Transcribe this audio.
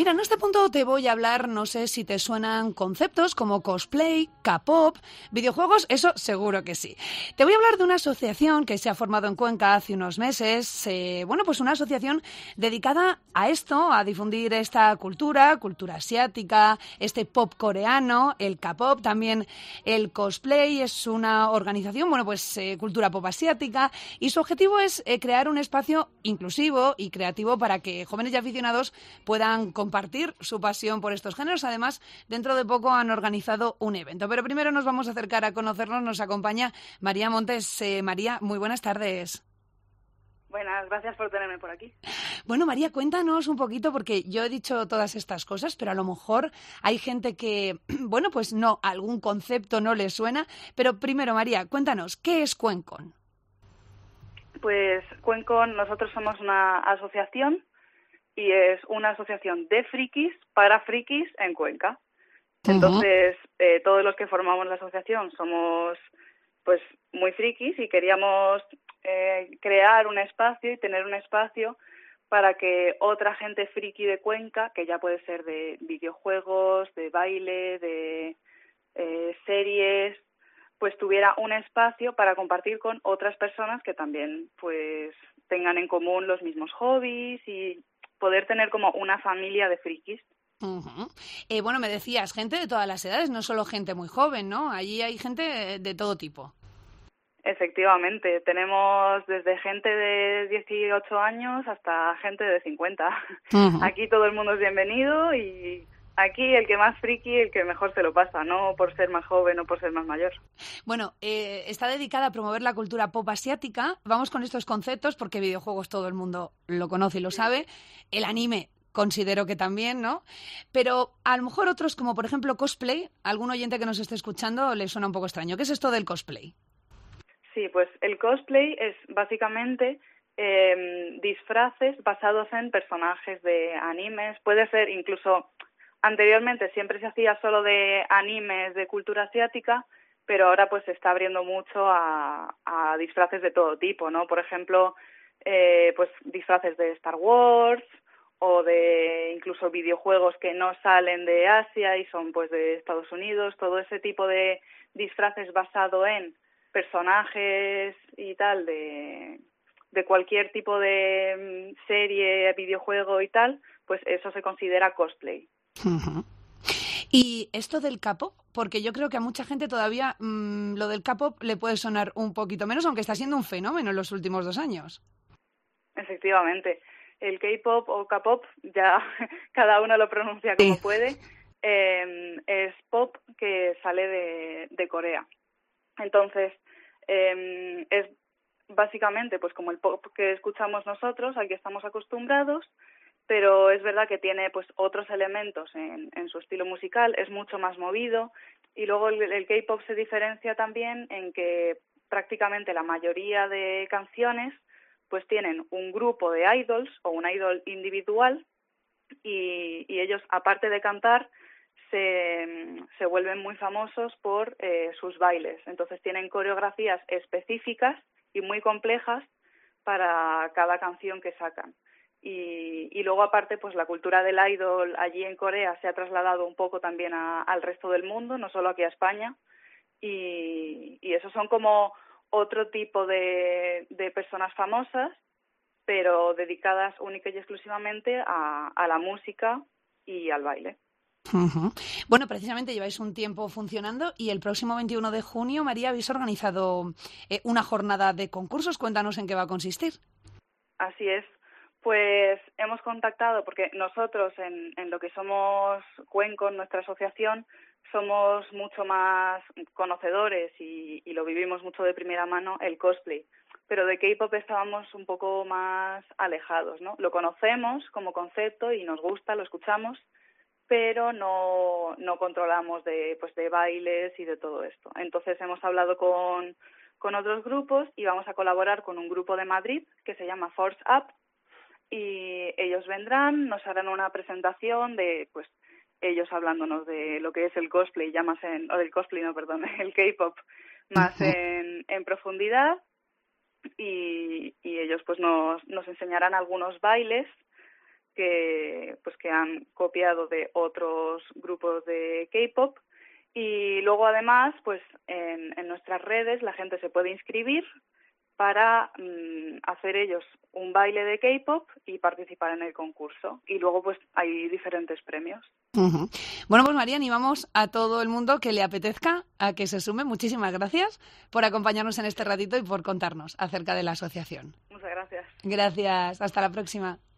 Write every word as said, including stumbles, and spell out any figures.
Mira, en este punto te voy a hablar, no sé si te suenan conceptos como cosplay, K-pop, videojuegos, eso seguro que sí. Te voy a hablar de una asociación que se ha formado en Cuenca hace unos meses, eh, bueno, pues una asociación dedicada a esto, a difundir esta cultura, cultura asiática, este pop coreano, el K-pop, también el cosplay, es una organización, bueno, pues eh, cultura pop asiática, y su objetivo es eh, crear un espacio inclusivo y creativo para que jóvenes y aficionados puedan compartir su pasión por estos géneros. Además, dentro de poco han organizado un evento. Pero primero nos vamos a acercar a conocernos. Nos acompaña María Montes. Eh, María, muy buenas tardes. Buenas, gracias por tenerme por aquí. Bueno, María, cuéntanos un poquito, porque yo he dicho todas estas cosas, pero a lo mejor hay gente que, bueno, pues no, algún concepto no le suena. Pero primero, María, cuéntanos, ¿qué es Cuencon? Pues Cuencon, nosotros somos una asociación y es una asociación de frikis para frikis en Cuenca. Entonces, uh-huh. eh, todos los que formamos la asociación somos pues muy frikis y queríamos eh, crear un espacio y tener un espacio para que otra gente friki de Cuenca, que ya puede ser de videojuegos, de baile, de eh, series, pues tuviera un espacio para compartir con otras personas que también pues tengan en común los mismos hobbies y poder tener como una familia de frikis. Uh-huh. Eh, bueno, me decías, gente de todas las edades, no solo gente muy joven, ¿no? Allí hay gente de todo tipo. Efectivamente, tenemos desde gente de dieciocho años hasta gente de cincuenta. Uh-huh. Aquí todo el mundo es bienvenido y aquí el que más friki, el que mejor se lo pasa, no por ser más joven o por ser más mayor. Bueno, eh, está dedicada a promover la cultura pop asiática. Vamos con estos conceptos porque videojuegos todo el mundo lo conoce y lo sabe. El anime considero que también, ¿no? Pero a lo mejor otros, como por ejemplo cosplay, algún oyente que nos esté escuchando le suena un poco extraño. ¿Qué es esto del cosplay? Sí, pues el cosplay es básicamente eh, disfraces basados en personajes de animes. Puede ser incluso, anteriormente siempre se hacía solo de animes de cultura asiática, pero ahora pues se está abriendo mucho a, a disfraces de todo tipo, ¿no? Por ejemplo, eh, pues disfraces de Star Wars o de incluso videojuegos que no salen de Asia y son pues de Estados Unidos, todo ese tipo de disfraces basado en personajes y tal de, de cualquier tipo de serie, videojuego y tal, pues eso se considera cosplay. Uh-huh. ¿Y esto del K-pop? Porque yo creo que a mucha gente todavía mmm, lo del K-pop le puede sonar un poquito menos, aunque está siendo un fenómeno en los últimos dos años. Efectivamente. El K-pop o K-pop, ya cada uno lo pronuncia como sí. puede, eh, es pop que sale de, de Corea. Entonces, eh, es básicamente pues como el pop que escuchamos nosotros, al que estamos acostumbrados, pero es verdad que tiene pues otros elementos en, en su estilo musical, es mucho más movido, y luego el, el K-pop se diferencia también en que prácticamente la mayoría de canciones pues tienen un grupo de idols o un idol individual y, y ellos, aparte de cantar, se, se vuelven muy famosos por eh, sus bailes. Entonces tienen coreografías específicas y muy complejas para cada canción que sacan. Y, y luego, aparte, pues la cultura del idol allí en Corea se ha trasladado un poco también a, al resto del mundo, no solo aquí a España. Y, y esos son como otro tipo de, de personas famosas, pero dedicadas única y exclusivamente a, a la música y al baile. Uh-huh. Bueno, precisamente lleváis un tiempo funcionando y el próximo veintiuno de junio, María, habéis organizado eh, una jornada de concursos. Cuéntanos en qué va a consistir. Así es. Pues hemos contactado, porque nosotros en, en lo que somos Cuencon, nuestra asociación, somos mucho más conocedores y, y lo vivimos mucho de primera mano, el cosplay. Pero de K-pop estábamos un poco más alejados, ¿no? Lo conocemos como concepto y nos gusta, lo escuchamos, pero no, no controlamos de, pues de bailes y de todo esto. Entonces hemos hablado con, con otros grupos y vamos a colaborar con un grupo de Madrid que se llama Force Up, y ellos vendrán, nos harán una presentación de, pues, ellos hablándonos de lo que es el cosplay, ya más en, o del cosplay, no, perdón, el K-pop, más en, en profundidad, y, y ellos, pues, nos, nos enseñarán algunos bailes que, pues, que han copiado de otros grupos de K-pop. Y luego, además, pues en, en nuestras redes la gente se puede inscribir para mmm, hacer ellos un baile de K-pop y participar en el concurso. Y luego, pues, hay diferentes premios. Uh-huh. Bueno, pues María, animamos a todo el mundo que le apetezca a que se sume. Muchísimas gracias por acompañarnos en este ratito y por contarnos acerca de la asociación. Muchas gracias. Gracias. Hasta la próxima.